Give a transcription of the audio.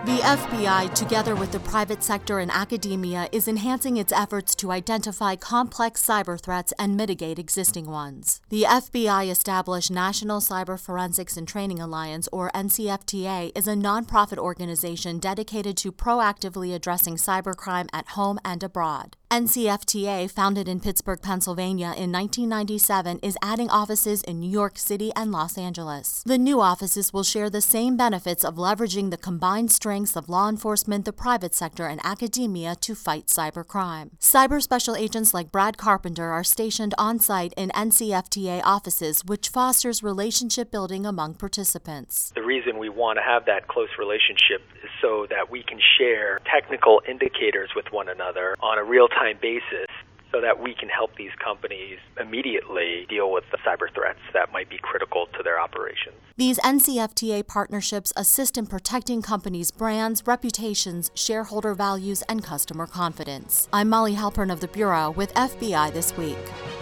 The FBI, together with the private sector and academia, is enhancing its efforts to identify complex cyber threats and mitigate existing ones. The FBI established National Cyber Forensics and Training Alliance, or NCFTA, is a nonprofit organization dedicated to proactively addressing cybercrime at home and abroad. NCFTA, founded in Pittsburgh, Pennsylvania in 1997, is adding offices in New York City and Los Angeles. The new offices will share the same benefits of leveraging the combined strengths of law enforcement, the private sector, and academia to fight cybercrime. Cyber special agents like Brad Carpenter are stationed on-site in NCFTA offices, which fosters relationship building among participants. The reason we want to have that close relationship is so that we can share technical indicators with one another on a real-time basis, so that we can help these companies immediately deal with the cyber threats that might be critical to their operations. These NCFTA partnerships assist in protecting companies' brands, reputations, shareholder values, and customer confidence. I'm Molly Halpern of the Bureau with FBI This Week.